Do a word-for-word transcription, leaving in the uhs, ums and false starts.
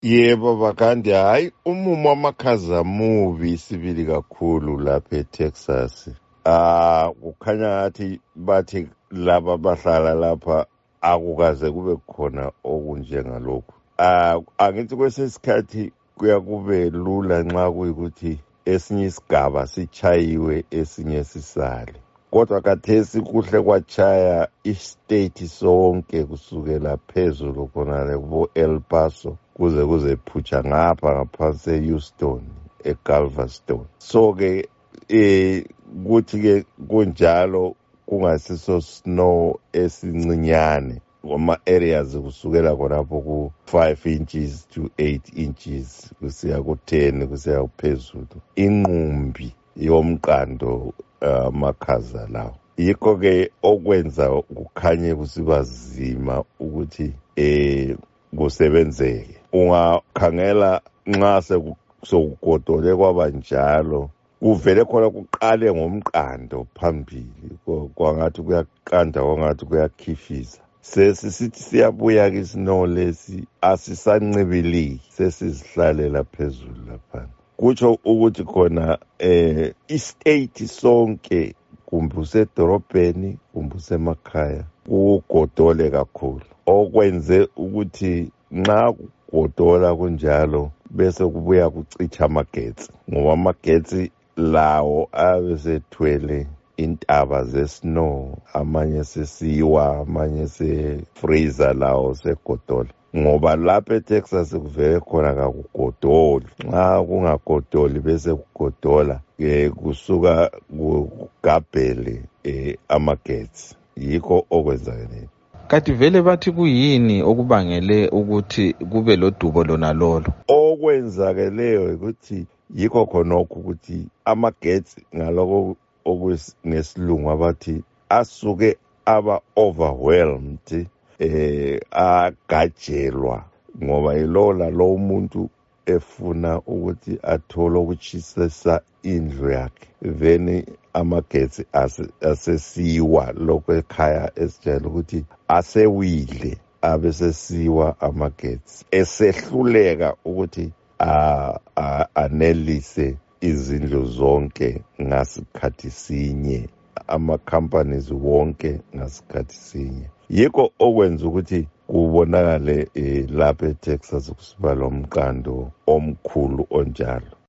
Yebo bakandi, hayi umumo wamakhaza mubi sibili kakhulu lapha eTexas. Ah kukhanya ngathi bathi laba bahlala lapha akukaze kube khona okunjengalokhu. Ah angithi kwesesikhathi kuya kube lula nxa kuyikuthi esinye isigaba sichayiwe esinye sisale. Kodwa kathesi kuhle kwachaya istate sonke kusukela phezulu khonale kubo El Paso kuze kuze phutsha ngapha ngaphansi e-Houston e-Galveston. So-ke eh kuthi-ke kunjalo kungasiso snow esincinyane ama-areas kusukela khonapho ku-five inches to eight inches kusiya ku-ten kusiya phezulu. Inqumbi yomqando amakhaza lawo yikho-ke okwenza kukhanye kusiba zima ukuthi eh kusebenzeke. Ungakhangela nxa sekugodole kwaba njalo kuvele khona kuqale ngomqando phambili kwangathi kuyaqanda kwangathi kuyakhifisa. Sesisithi siyabuya kisino lesi asisancibiliki sesizihlalela phezulu lapha. Kutsho ukuthi khona eh istate sonke kumbe usedorobheni kumbe usemakhaya kugodole kakhulu okwenze ukuthi nxa kugodola kunjalo bese kubuya kucitsha amagetsi ngoba amagetsi lawo abesethwele intaba ze-snow amanye sesiwa amanye se-freezer lawo segodola ngoba lapha eTexas kuvele khona kakugodoli. Nxa kungagodoli bese kugodola ke kusuka kugabhele eh, amagetsi yikho okwenzakeleyo. Kanti vele bathi kuyini okubangele ukuthi kube lodubo lona lolo? Okwenzakeleyo ukuthi yikho khonokho ukuthi amagetsi ngaloko okwesilungu abathi asuke aba overwhelmed eh agajelwa ngoba yilo lo umuntu efuna ukuthi athole ukuchisesa indlu yakhe then amagetsi asesiwa lokho ekhaya esijayela ukuthi asewile abesesiwa amagetsi esehluleka ukuthi anelise izindlu zonke ngasikhathi sinye ama-companies wonke ngasikhathi sinye. Yikho okwenza ukuthi kubonakale eh, lapha eTexas kusiba lomqando omkhulu onjalo.